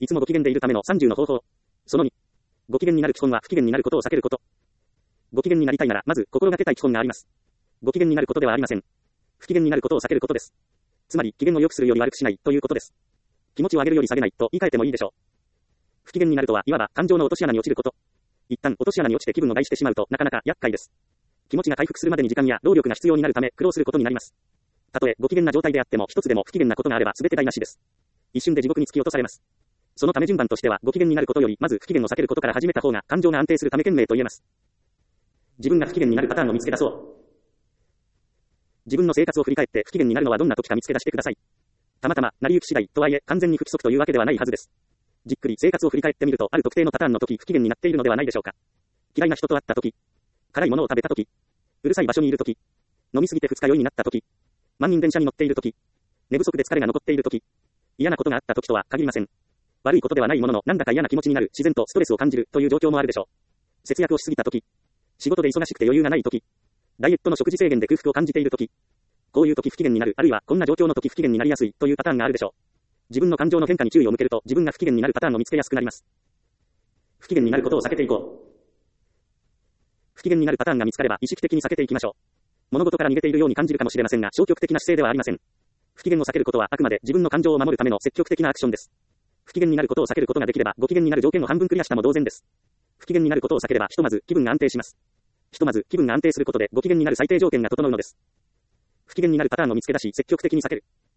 いつもご機嫌でいるための30の方法。その2。ご機嫌になる基本は不機嫌になることを避けること。ご機嫌になりたいなら、まず心がけたい基本があります。ご機嫌になることではありません。不機嫌になることを避けることです。つまり、機嫌を良くするより悪くしないということです。気持ちを上げるより下げないと言い換えてもいいでしょう。不機嫌になるとは、いわば感情の落とし穴に落ちること。一旦落とし穴に落ちて気分を害してしまうとなかなか厄介です。気持ちが回復するまでに時間や労力が必要になるため苦労することになります。たとえご機嫌な状態であっても一つでも不機嫌なことがあれば全て台無しです。一瞬で地獄に突き落とされます。そのため順番としてはご機嫌になることよりまず不機嫌を避けることから始めた方が感情が安定するため賢明と言えます。自分が不機嫌になるパターンを見つけ出そう。自分の生活を振り返って不機嫌になるのはどんな時か見つけ出してください。たまたま成り行き次第とはいえ完全に不規則というわけではないはずです。じっくり生活を振り返ってみるとある特定のパターンの時不機嫌になっているのではないでしょうか。嫌いな人と会った時、辛いものを食べた時、うるさい場所にいる時、飲みすぎて二日酔いになった時、満員電車に乗っている時、寝不足で疲れが残っている時、嫌なことがあった時とは限りません。悪いことではないもののなんだか嫌な気持ちになる、自然とストレスを感じるという状況もあるでしょう。節約をしすぎた時、仕事で忙しくて余裕がない時、ダイエットの食事制限で空腹を感じている時、こういう時不機嫌になる、あるいはこんな状況の時不機嫌になりやすいというパターンがあるでしょう。自分の感情の変化に注意を向けると自分が不機嫌になるパターンを見つけやすくなります。不機嫌になることを避けていこう。不機嫌になるパターンが見つかれば意識的に避けていきましょう。物事から逃げているように感じるかもしれませんが消極的な姿勢ではありません。不機嫌を避けることはあくまで自分の感情を守るための積極的なアクションです。不機嫌になることを避けることができればご機嫌になる条件を半分クリアしたも同然です。不機嫌になることを避ければひとまず気分が安定します。ひとまず気分が安定することでご機嫌になる最低条件が整うのです。不機嫌になるパターンを見つけ出し積極的に避ける。